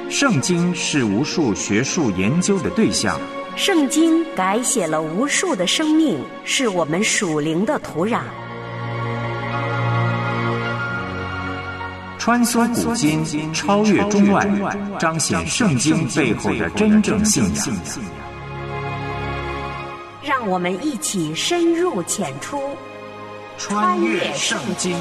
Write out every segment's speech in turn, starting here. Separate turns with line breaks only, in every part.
圣经是无数学术研究的对象，
圣经改写了无数的生命，是我们属灵的土壤。
穿梭古今，超越中外，彰显圣经背后的真正信仰。
让我们一起深入浅出，
穿越圣经。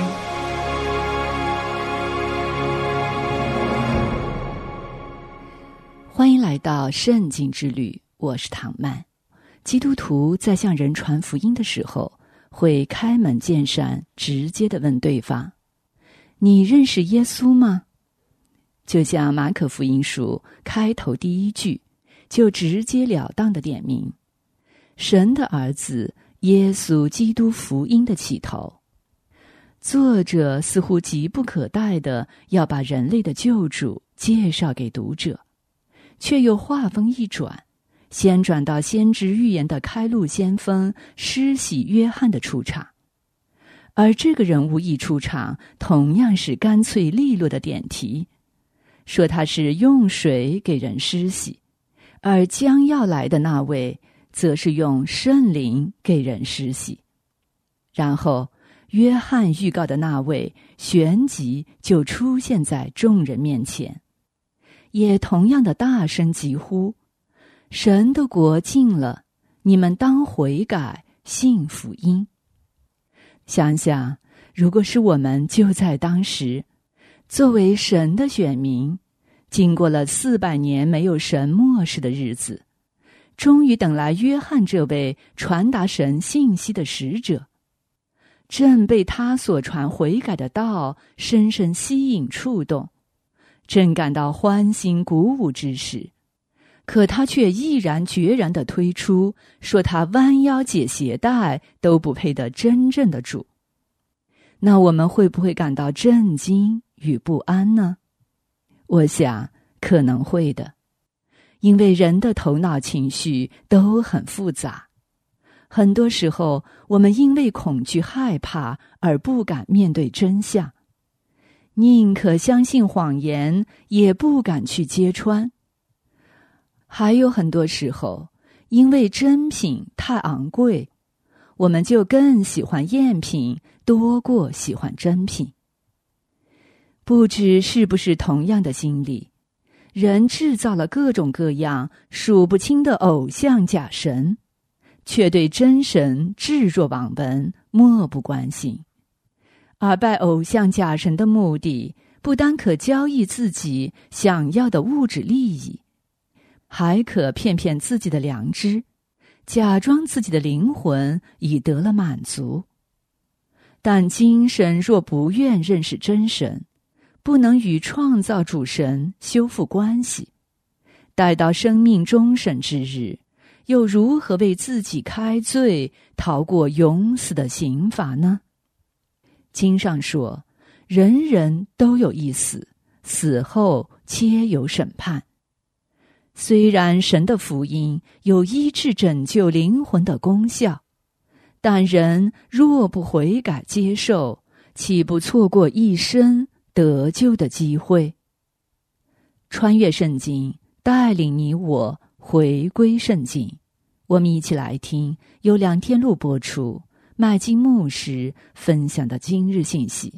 欢迎来到圣经之旅，我是唐曼。基督徒在向人传福音的时候，会开门见山，直接地问对方：你认识耶稣吗？就像马可福音书开头第一句，就直截了当地点明神的儿子耶稣基督福音的起头。作者似乎急不可待地要把人类的救主介绍给读者，却又话锋一转，先转到先知预言的开路先锋施洗约翰的出场。而这个人物一出场，同样是干脆利落的点题，说他是用水给人施洗，而将要来的那位则是用圣灵给人施洗。然后约翰预告的那位旋即就出现在众人面前，也同样的大声疾呼：神的国近了，你们当悔改，信福音。想想，如果是我们就在当时，作为神的选民，经过了400年没有神默示的日子，终于等来约翰这位传达神信息的使者，正被他所传悔改的道深深吸引触动，正感到欢欣鼓舞之时，可他却毅然决然地推出，说他弯腰解鞋带都不配得真正的主。那我们会不会感到震惊与不安呢？我想可能会的，因为人的头脑情绪都很复杂。很多时候，我们因为恐惧害怕而不敢面对真相，宁可相信谎言，也不敢去揭穿。还有很多时候，因为真品太昂贵，我们就更喜欢赝品多过喜欢真品。不知是不是同样的心理，人制造了各种各样数不清的偶像假神，却对真神置若罔闻，漠不关心。而拜偶像假神的目的，不单可交易自己想要的物质利益，还可骗骗自己的良知，假装自己的灵魂已得了满足。但精神若不愿认识真神，不能与创造主神修复关系，待到生命终审之日，又如何为自己开罪，逃过永死的刑罚呢？经上说，人人都有一死，死后皆有审判。虽然神的福音有医治拯救灵魂的功效，但人若不悔改接受，岂不错过一生得救的机会？穿越圣经，带领你我回归圣经。我们一起来听由梁天禄播出，麦金牧师分享的今日信息。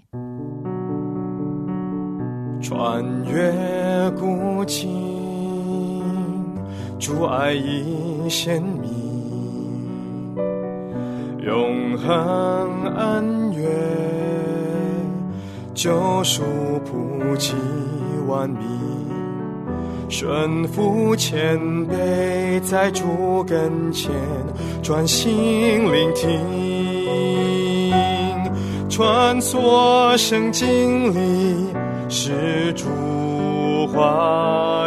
穿越古今，主爱已显明，永恒恩怨，救赎普及万民，顺服谦卑，在主跟前专心聆听，穿梭圣经里是主话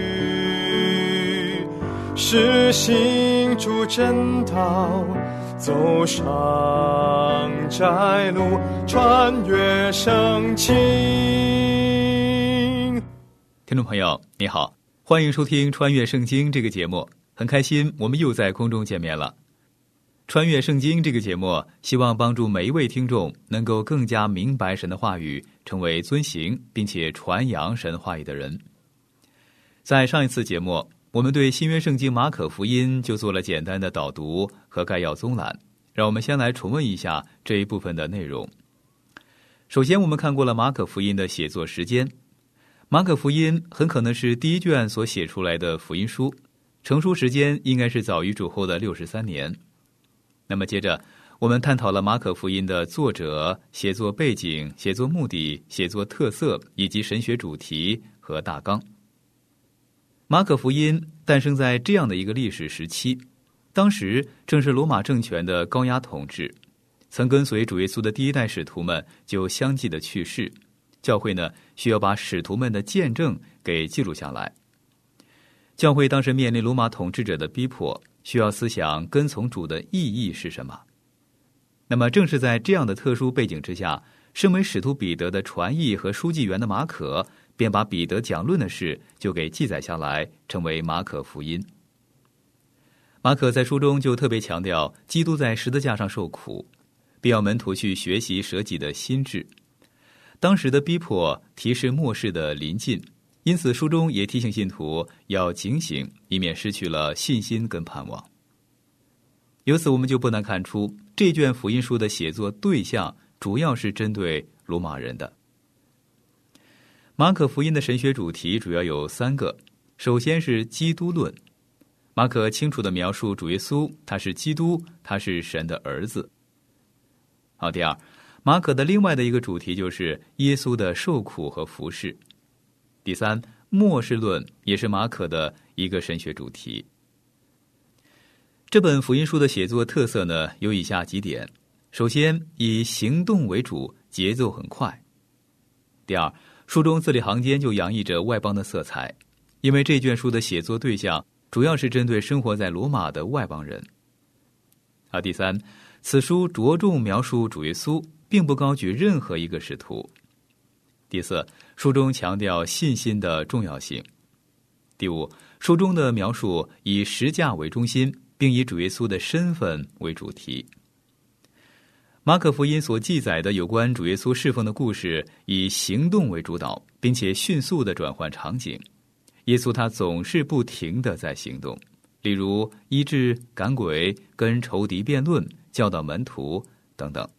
语，是行主真道，走上窄路，穿越圣经。
听众朋友你好，欢迎收听穿越圣经这个节目，很开心我们又在空中见面了。穿越圣经这个节目希望帮助每一位听众能够更加明白神的话语，成为遵行并且传扬神话语的人。 在上一次节目，我们对新约圣经马可福音就做了简单的导读和概要综览，让我们先来重温一下这一部分的内容。首先，我们看过了马可福音的写作时间。马可福音很可能是第一卷所写出来的福音书，成书时间应该是早于主后的63年。那么接着，我们探讨了马可福音的作者、写作背景、写作目的、写作特色以及神学主题和大纲。马可福音诞生在这样的一个历史时期，当时正是罗马政权的高压统治，曾跟随主耶稣的第一代使徒们就相继的去世，教会呢需要把使徒们的见证给记录下来。教会当时面临罗马统治者的逼迫，需要思想跟从主的意义是什么。那么正是在这样的特殊背景之下，身为使徒彼得的传译和书记员的马可便把彼得讲论的事就给记载下来，成为马可福音。马可在书中就特别强调基督在十字架上受苦，并要门徒去学习舍己的心志。当时的逼迫提示末世的临近，因此书中也提醒信徒要警醒，以免失去了信心跟盼望。由此我们就不难看出，这卷福音书的写作对象主要是针对罗马人的。马可福音的神学主题主要有3个，首先是基督论。马可清楚地描述主耶稣，他是基督，他是神的儿子。好，第二，马可的另外的一个主题就是耶稣的受苦和服事。第三，末世论也是马可的一个神学主题。这本福音书的写作特色呢，有以下几点：首先，以行动为主，节奏很快；第二，书中字里行间就洋溢着外邦的色彩，因为这卷书的写作对象主要是针对生活在罗马的外邦人。第三，此书着重描述主耶稣，并不高举任何一个使徒。第四，书中强调信心的重要性。第五，书中的描述以十架为中心，并以主耶稣的身份为主题。马可福音所记载的有关主耶稣侍奉的故事，以行动为主导，并且迅速地转换场景。耶稣他总是不停地在行动，例如医治、赶鬼、跟仇敌辩论、教导门徒等等。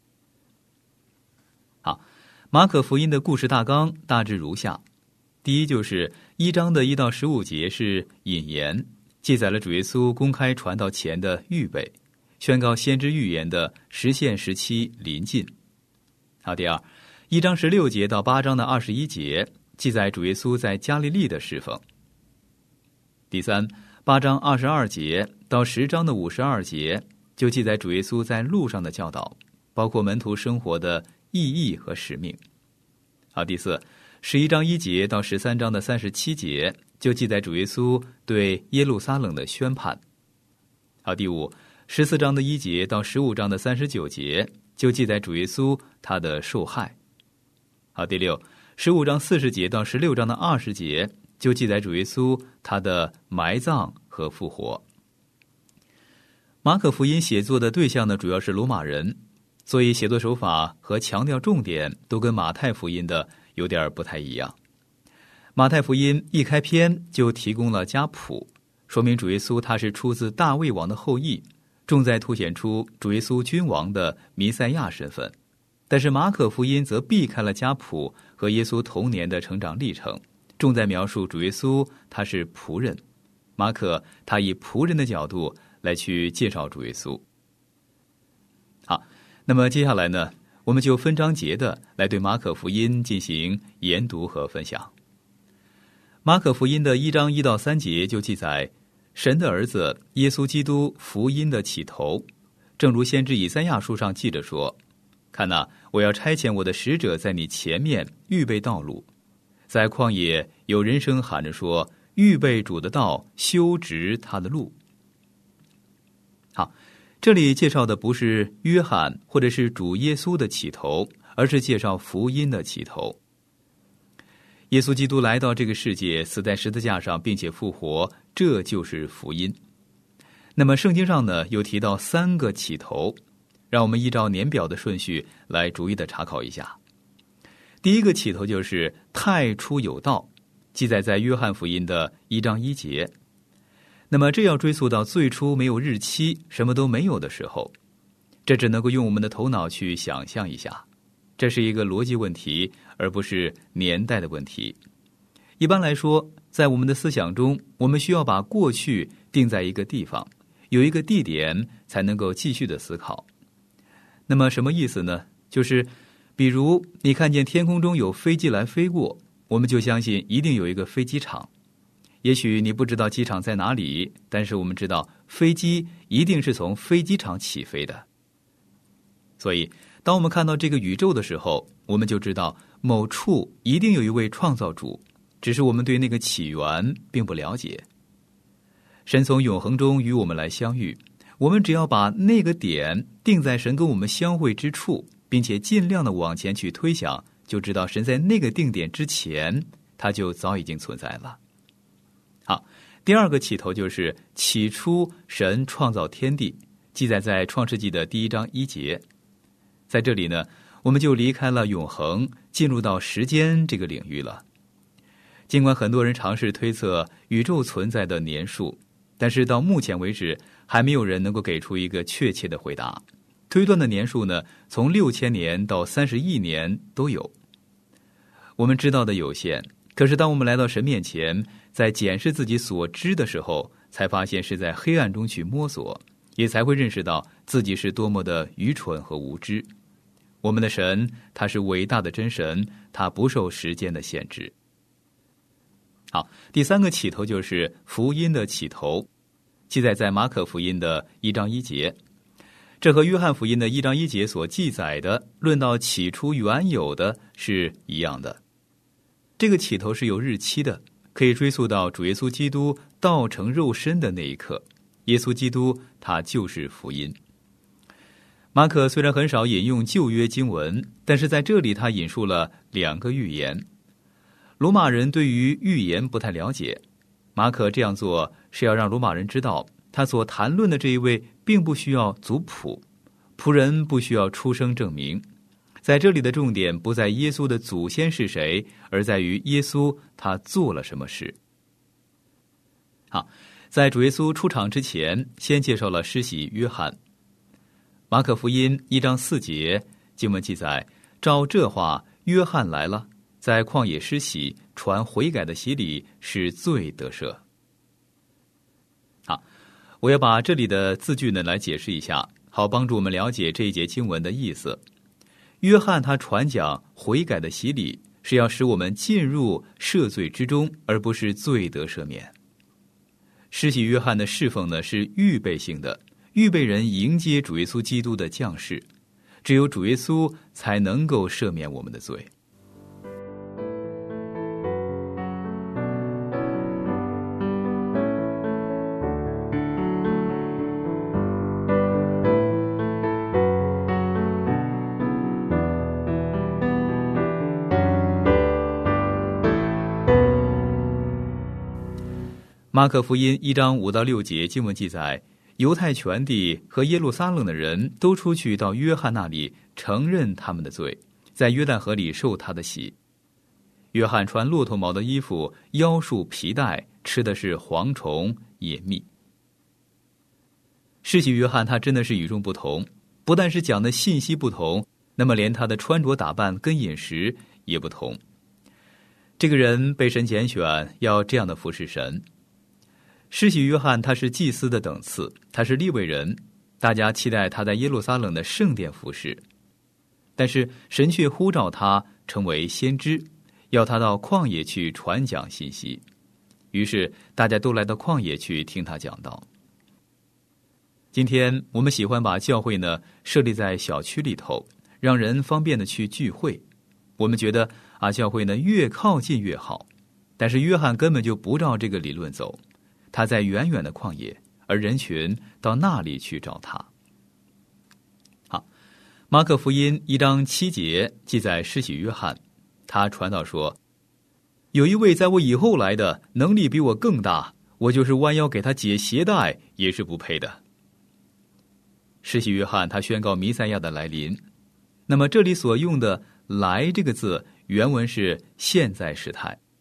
好，马可福音的故事大纲大致如下：第一，就是1章的1到15节是引言，记载了主耶稣公开传道前的预备，宣告先知预言的实现时期临近。好，第二，1章16节到8章的21节记载主耶稣在加利利的侍奉。第三，8章22节到10章的52节就记载主耶稣在路上的教导，包括门徒生活的意义和使命。好，第四，11章1节到13章的37节就记载主耶稣对耶路撒冷的宣判。好，第五，14章的1节到15章的39节就记载主耶稣他的受害。好，第六，15章40节到16章的20节就记载主耶稣他的埋葬和复活。马可福音写作的对象呢，主要是罗马人，所以写作手法和强调重点都跟马太福音的有点不太一样。马太福音一开篇就提供了家谱，说明主耶稣他是出自大卫王的后裔，重在凸显出主耶稣君王的弥赛亚身份。但是马可福音则避开了家谱和耶稣童年的成长历程，重在描述主耶稣他是仆人。马可他以仆人的角度来去介绍主耶稣。好，那么接下来呢，我们就分章节的来对马可福音进行研读和分享。马可福音的1章1到3节就记载神的儿子耶稣基督福音的起头，正如先知以赛亚书上记着说：看哪，我要差遣我的使者在你前面预备道路。在旷野有人声喊着说：预备主的道，修直他的路。好，这里介绍的不是约翰或者是主耶稣的起头，而是介绍福音的起头。耶稣基督来到这个世界，死在十字架上并且复活，这就是福音。那么圣经上呢，又提到3个起头，让我们依照年表的顺序来逐一的查考一下。第一个起头就是太初有道， 记载在约翰福音的1章1节。那么这要追溯到最初没有日期，什么都没有的时候，这只能够用我们的头脑去想象一下，这是一个逻辑问题，而不是年代的问题。一般来说，在我们的思想中，我们需要把过去定在一个地方，有一个地点，才能够继续的思考。那么什么意思呢？就是比如你看见天空中有飞机来飞过，我们就相信一定有一个飞机场。也许你不知道机场在哪里，但是我们知道飞机一定是从飞机场起飞的。所以当我们看到这个宇宙的时候，我们就知道某处一定有一位创造主，只是我们对那个起源并不了解。神从永恒中与我们来相遇，我们只要把那个点定在神跟我们相会之处，并且尽量的往前去推想，就知道神在那个定点之前，他就早已经存在了。好，第二个起头就是起初神创造天地，记载在创世纪的1章1节。在这里呢，我们就离开了永恒，进入到时间这个领域了。尽管很多人尝试推测宇宙存在的年数，但是到目前为止，还没有人能够给出一个确切的回答。推断的年数呢，从6000年到30亿年都有。我们知道的有限，可是当我们来到神面前，在检视自己所知的时候，才发现是在黑暗中去摸索，也才会认识到自己是多么的愚蠢和无知。我们的神，他是伟大的真神，他不受时间的限制。好，第三个起头就是福音的起头，记载在马可福音的1章1节。这和约翰福音的1章1节所记载的论到起初原有的是一样的。这个起头是有日期的，可以追溯到主耶稣基督道成肉身的那一刻。耶稣基督他就是福音。马可虽然很少引用旧约经文，但是在这里他引述了2个预言。罗马人对于预言不太了解，马可这样做是要让罗马人知道，他所谈论的这一位并不需要族谱，仆人不需要出生证明。在这里的重点不在耶稣的祖先是谁，而在于耶稣他做了什么事。好，在主耶稣出场之前，先介绍了施洗约翰。马可福音1章4节经文记载，照这话，约翰来了，在旷野施洗，传悔改的洗礼，使罪得赦。好，我要把这里的字句呢来解释一下，好帮助我们了解这一节经文的意思。约翰他传讲悔改的洗礼，是要使我们进入赦罪之中，而不是罪得赦免。施洗约翰的侍奉呢是预备性的，预备人迎接主耶稣基督的降世，只有主耶稣才能够赦免我们的罪。马可福音1章5到6节经文记载，犹太全地和耶路撒冷的人都出去到约翰那里，承认他们的罪，在约旦河里受他的洗。约翰穿骆驼毛的衣服，腰束皮带，吃的是蝗虫野蜜。施洗约翰他真的是与众不同，不但是讲的信息不同，那么连他的穿着打扮跟饮食也不同。这个人被神拣选，要这样的服侍神。施洗约翰他是祭司的等次，他是利未人，大家期待他在耶路撒冷的圣殿服侍。但是神却呼召他成为先知，要他到旷野去传讲信息。于是大家都来到旷野去听他讲道。今天我们喜欢把教会呢设立在小区里头，让人方便的去聚会。我们觉得教会呢越靠近越好，但是约翰根本就不照这个理论走。他在远远的旷野，而人群到那里去找他。好，马可福音1章7节记载施洗约翰，他传道说，有一位在我以后来的，能力比我更大，我就是弯腰给他解鞋带也是不配的。施洗约翰他宣告弥赛亚的来临。那么这里所用的来这个字原文是现在时态，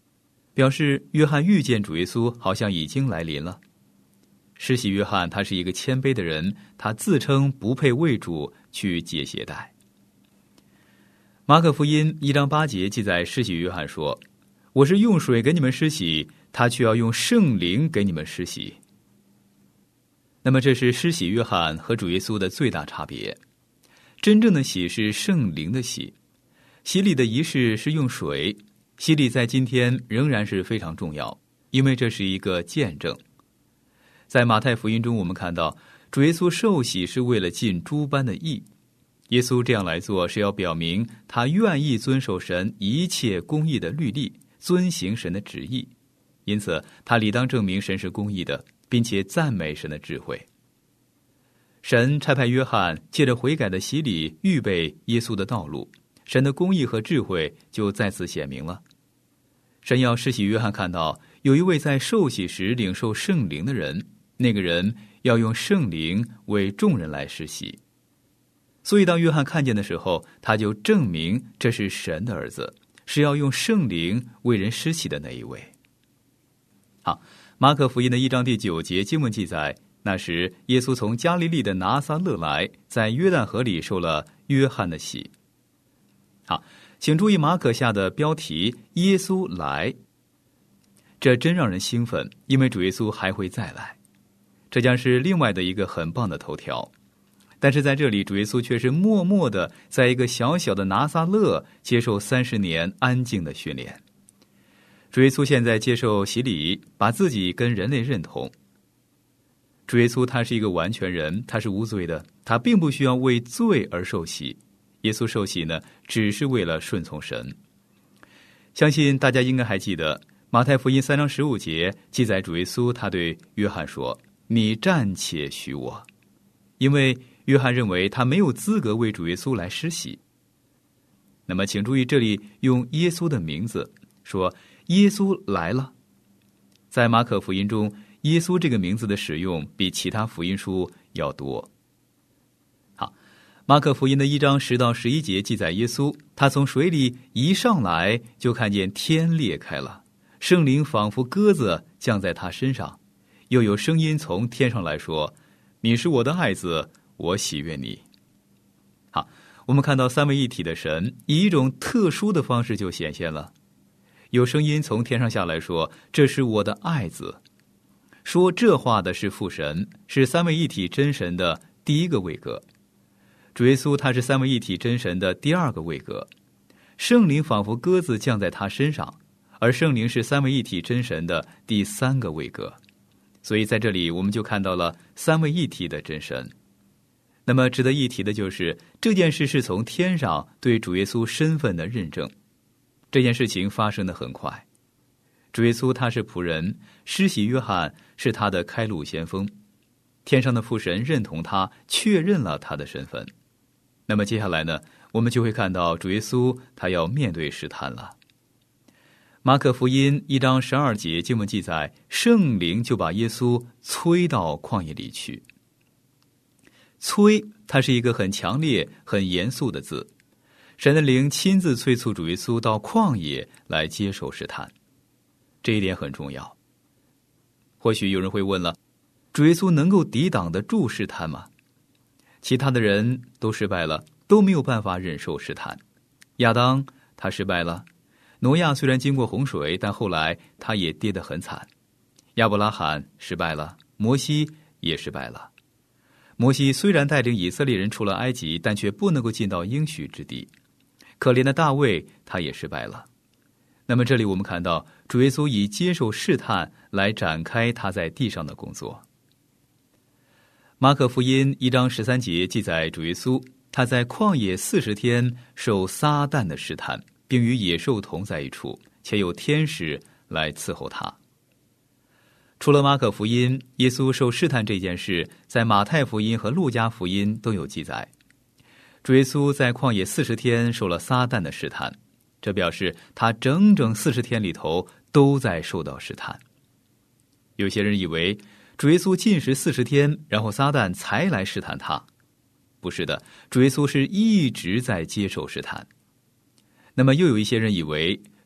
表示约翰遇见主耶稣好像已经来临了。施洗约翰他是一个谦卑的人，他自称不配为主去解鞋带。马可福音1章8节记载，施洗约翰说：“我是用水给你们施洗，他却要用圣灵给你们施洗。”那么这是施洗约翰和主耶稣的最大差别。真正的洗是圣灵的洗，洗礼的仪式是用水。洗礼在今天仍然是非常重要，因为这是一个见证。在马太福音中，我们看到主耶稣受洗是为了尽诸般的义。耶稣这样来做是要表明他愿意遵守神一切公义的律例，遵行神的旨意，因此他理当证明神是公义的，并且赞美神的智慧。神差派约翰借着悔改的洗礼预备耶稣的道路，神的公义和智慧就再次显明了。神要施洗约翰看到有一位在受洗时领受圣灵的人，那个人要用圣灵为众人来施洗。所以当约翰看见的时候，他就证明这是神的儿子，是要用圣灵为人施洗的那一位。好，马可福音的1章第9节经文记载，那时耶稣从加利利的拿撒勒来，在约旦河里受了约翰的洗。好，请注意马可下的标题耶稣来，这真让人兴奋，因为主耶稣还会再来，这将是另外的一个很棒的头条。但是在这里主耶稣却是默默的在一个小小的拿撒勒接受30年安静的训练。主耶稣现在接受洗礼，把自己跟人类认同。主耶稣他是一个完全人，他是无罪的，他并不需要为罪而受洗。耶稣受洗呢，只是为了顺从神。相信大家应该还记得马太福音3章15节记载，主耶稣他对约翰说：“你暂且许我。”因为约翰认为他没有资格为主耶稣来施洗。那么请注意，这里用耶稣的名字说耶稣来了。在马可福音中，耶稣这个名字的使用比其他福音书要多。好，马可福音的1章10到11节记载，耶稣他从水里一上来，就看见天裂开了，圣灵仿佛鸽子降在他身上，又有声音从天上来说：“你是我的爱子，我喜悦你。”好，我们看到三位一体的神以一种特殊的方式就显现了。有声音从天上下来说：“这是我的爱子。”说这话的是父神，是三位一体真神的第一个位格。主耶稣他是三位一体真神的第二个位格。圣灵仿佛鸽子降在他身上，而圣灵是三位一体真神的第三个位格。所以在这里我们就看到了三位一体的真神。那么值得一提的就是这件事是从天上对主耶稣身份的认证。这件事情发生得很快，主耶稣他是仆人，施洗约翰是他的开路先锋，天上的父神认同他，确认了他的身份。那么接下来呢，我们就会看到主耶稣他要面对试探了。马可福音1章12节经文记载，圣灵就把耶稣催到旷野里去。催，它是一个很强烈很严肃的字，神的灵亲自催促主耶稣到旷野来接受试探，这一点很重要。或许有人会问了，主耶稣能够抵挡得住试探吗？其他的人都失败了，都没有办法忍受试探。亚当他失败了，挪亚虽然经过洪水，但后来他也跌得很惨。亚伯拉罕失败了，摩西也失败了。摩西虽然带领以色列人出了埃及，但却不能够进到应许之地。可怜的大卫他也失败了。那么这里我们看到主耶稣以接受试探来展开他在地上的工作。马可福音1章13节记载，主耶稣他在旷野40天受撒旦的试探，并与野兽同在一处，且有天使来伺候他。除了马可福音，耶稣受试探这件事在马太福音和路加福音都有记载。主耶稣在旷野40天受了撒旦的试探，这表示他整整40天里头都在受到试探。有些人以为主耶稣禁食40天，然后撒旦才来试探他。不是的，主耶稣是一直在接受试探。那么又有一些人以为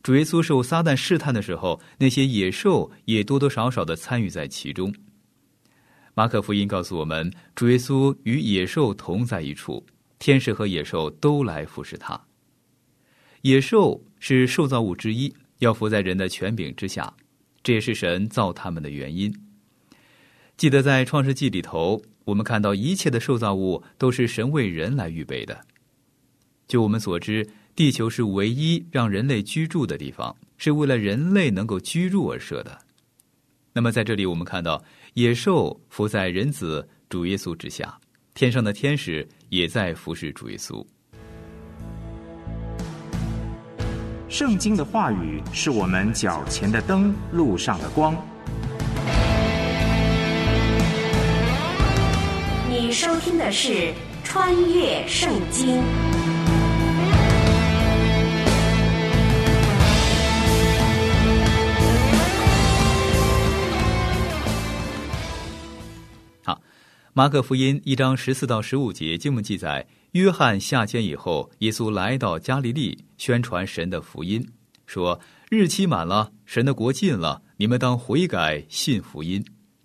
主耶稣受撒旦试探的时候，那些野兽也多多少少的参与在其中。马可福音告诉我们，主耶稣与野兽同在一处，天使和野兽都来服侍他。野兽是受造物之一，要服在人的权柄之下，这也是神造他们的原因。记得在创世纪里头，我们看到一切的受造物都是神为人来预备的。就我们所知，地球是唯一让人类居住的地方，是为了人类能够居住而设的。那么在这里我们看到，野兽服在人子主耶稣之下，天上的天使也在服侍主耶稣。
圣经的话语是我们脚前的灯，路上的光。
你收听的是《穿越圣经》。
好，马可福音1章14到15节经文记载，约翰下监以后，耶稣来到加利利，宣传神的福音，说：日期满了，神的国近了，你们当悔改，信福音。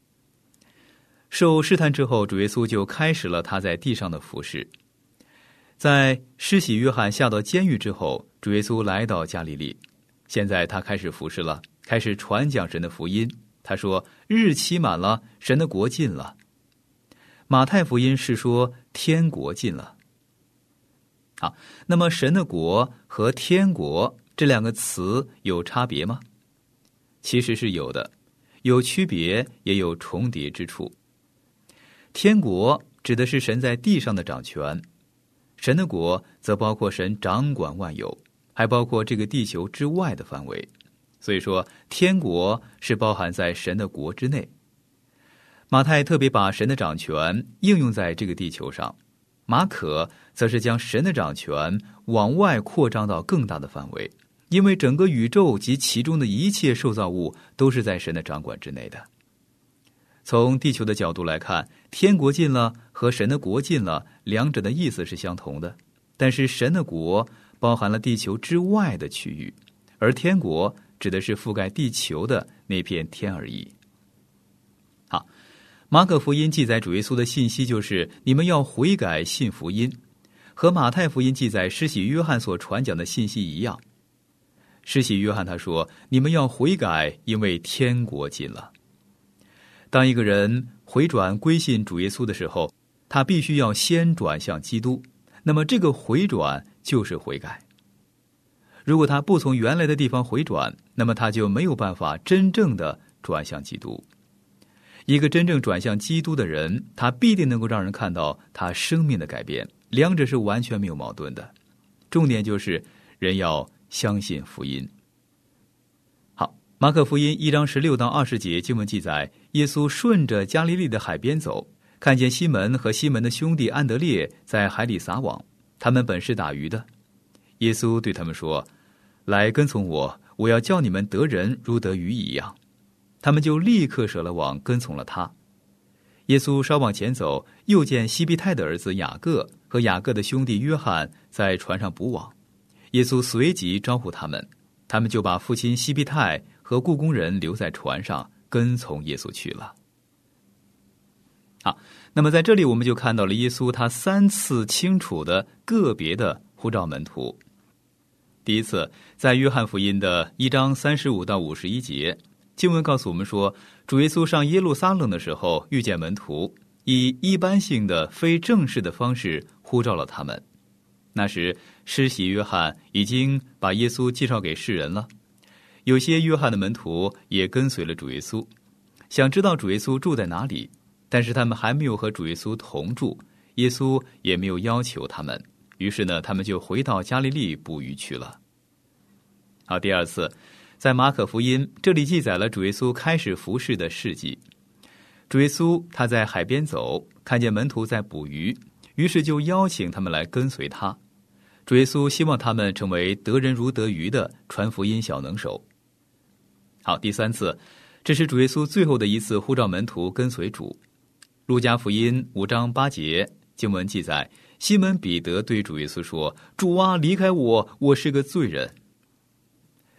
受试探之后，主耶稣就开始了他在地上的服事。在施洗约翰下到监狱之后，主耶稣来到加利利，现在他开始服事了，开始传讲神的福音。他说：日期满了，神的国近了。马太福音是说天国近了。好，那么神的国和天国这两个词有差别吗？其实是有的，有区别也有重叠之处。天国指的是神在地上的掌权，神的国则包括神掌管万有，还包括这个地球之外的范围。所以说天国是包含在神的国之内。马太特别把神的掌权应用在这个地球上，马可则是将神的掌权往外扩张到更大的范围，因为整个宇宙及其中的一切受造物都是在神的掌管之内的。从地球的角度来看，天国近了和神的国近了，两者的意思是相同的，但是神的国包含了地球之外的区域，而天国指的是覆盖地球的那片天而已。好，马可福音记载主耶稣的信息就是你们要悔改信福音，和马太福音记载施洗约翰所传讲的信息一样。施洗约翰他说，你们要悔改，因为天国近了。当一个人回转归信主耶稣的时候，他必须要先转向基督，那么这个回转就是悔改。如果他不从原来的地方回转，那么他就没有办法真正的转向基督。一个真正转向基督的人，他必定能够让人看到他生命的改变，两者是完全没有矛盾的。重点就是人要相信福音。好，马可福音1章16到20节经文记载，耶稣顺着加利利的海边走，看见西门和西门的兄弟安德烈在海里撒网，他们本是打鱼的。耶稣对他们说：来跟从我，我要叫你们得人如得鱼一样。他们就立刻舍了网，跟从了他。耶稣稍往前走，又见西庇太的儿子雅各和雅各的兄弟约翰在船上捕网。耶稣随即招呼他们，他们就把父亲西庇太和雇工人留在船上，跟从耶稣去了。好，那么在这里我们就看到了耶稣他3次清楚的个别的呼召门徒。第一次，在约翰福音的1章35到51节，经文告诉我们说，主耶稣上耶路撒冷的时候，遇见门徒，以一般性的非正式的方式呼召了他们。那时施洗约翰已经把耶稣介绍给世人了，有些约翰的门徒也跟随了主耶稣，想知道主耶稣住在哪里，但是他们还没有和主耶稣同住，耶稣也没有要求他们，于是呢，他们就回到加利利捕鱼去了。好，第二次，在马可福音这里记载了主耶稣开始服事的事迹。主耶稣他在海边走，看见门徒在捕鱼，于是就邀请他们来跟随他。主耶稣希望他们成为得人如得鱼的传福音小能手。好，第三次，这是主耶稣最后的一次呼召门徒跟随主。路加福音5章8节经文记载，西门彼得对主耶稣说：主啊，离开我，我是个罪人。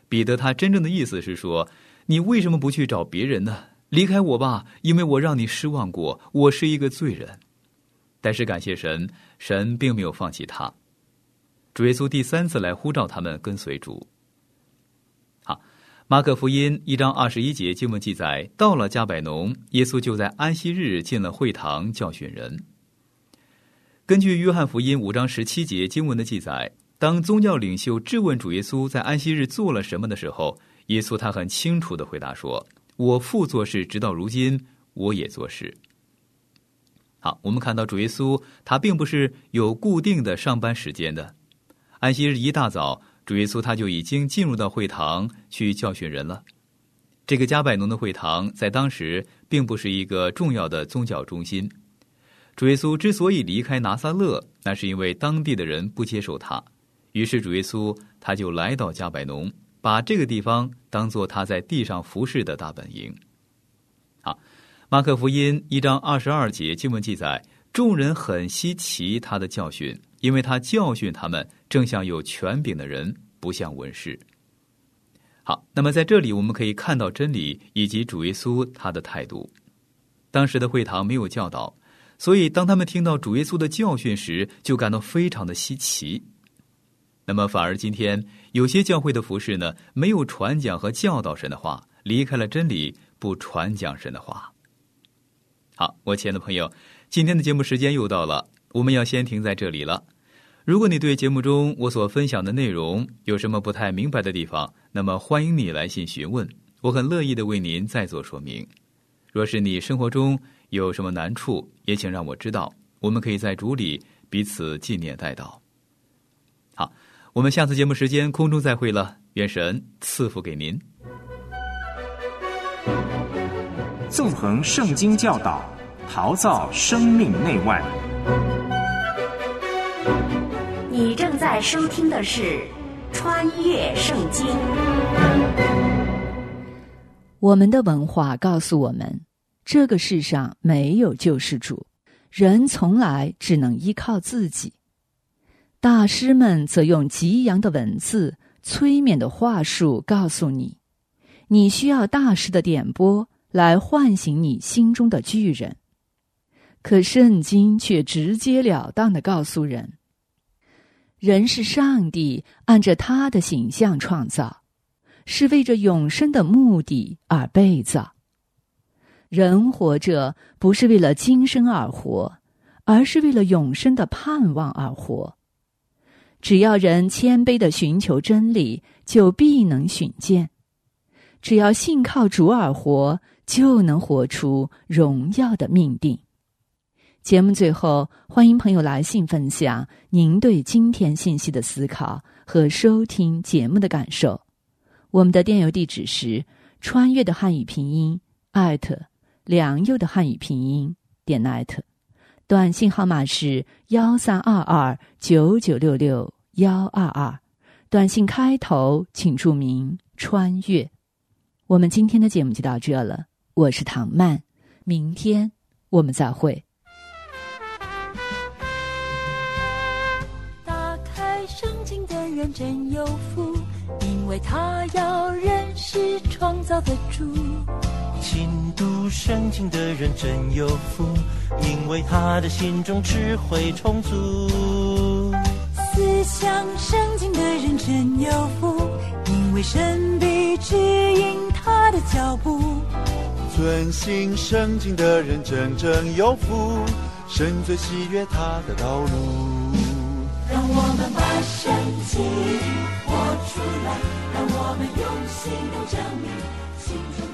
彼得他真正的意思是说，你为什么不去找别人呢？离开我吧，因为我让你失望过，我是一个罪人。但是感谢神，神并没有放弃他。主耶稣第3次来呼召他们跟随主。好，马可福音1章21节经文记载，到了迦百农，耶稣就在安息日进了会堂教训人。根据约翰福音5章17节经文的记载，当宗教领袖质问主耶稣在安息日做了什么的时候，耶稣他很清楚地回答说，我父做事直到如今，我也做事。好，我们看到主耶稣他并不是有固定的上班时间的。安息日一大早，主耶稣他就已经进入到会堂去教训人了。这个迦百农的会堂在当时并不是一个重要的宗教中心。主耶稣之所以离开拿撒勒，那是因为当地的人不接受他。于是主耶稣他就来到迦百农，把这个地方当作他在地上服侍的大本营。好，马可福音1章22节经文记载，众人很稀奇他的教训，因为他教训他们正像有权柄的人，不像文士。好，那么在这里我们可以看到真理以及主耶稣他的态度。当时的会堂没有教导，所以当他们听到主耶稣的教训时，就感到非常的稀奇。那么反而今天有些教会的服事呢，没有传讲和教导神的话，离开了真理，不传讲神的话。好，我亲爱的朋友，今天的节目时间又到了，我们要先停在这里了。如果你对节目中我所分享的内容有什么不太明白的地方，那么欢迎你来信询问，我很乐意的为您再做说明。若是你生活中有什么难处，也请让我知道，我们可以在主里彼此纪念代祷。好，我们下次节目时间空中再会了，愿神赐福给您。
纵横圣经教导，陶造生命内外。
你正在收听的是《穿越圣经》。
我们的文化告诉我们，这个世上没有救世主，人从来只能依靠自己。大师们则用激扬的文字、催眠的话术告诉你，你需要大师的点拨来唤醒你心中的巨人。可圣经却直截了当地告诉人，人是上帝按着他的形象创造，是为着永生的目的而被造。人活着不是为了今生而活，而是为了永生的盼望而活。只要人谦卑地寻求真理，就必能寻见。只要信靠主而活，就能活出荣耀的命定。节目最后，欢迎朋友来信分享您对今天信息的思考和收听节目的感受。我们的电邮地址是穿越的汉语拼音@良友的汉语拼音.net， 短信号码是1322996622，短信开头请注明穿越。我们今天的节目就到这了，我是唐曼，明天我们再会。
打开圣经的人真有福，因为他要认识创造的主。
勤读圣经的人真有福，因为他的心中智慧充足。
思想圣经的人真有福，因为神必指引他的脚步。
遵行圣经的人真正有福，神最喜悦他的道路。
让我们把圣经活出来，让我们用行动证明心中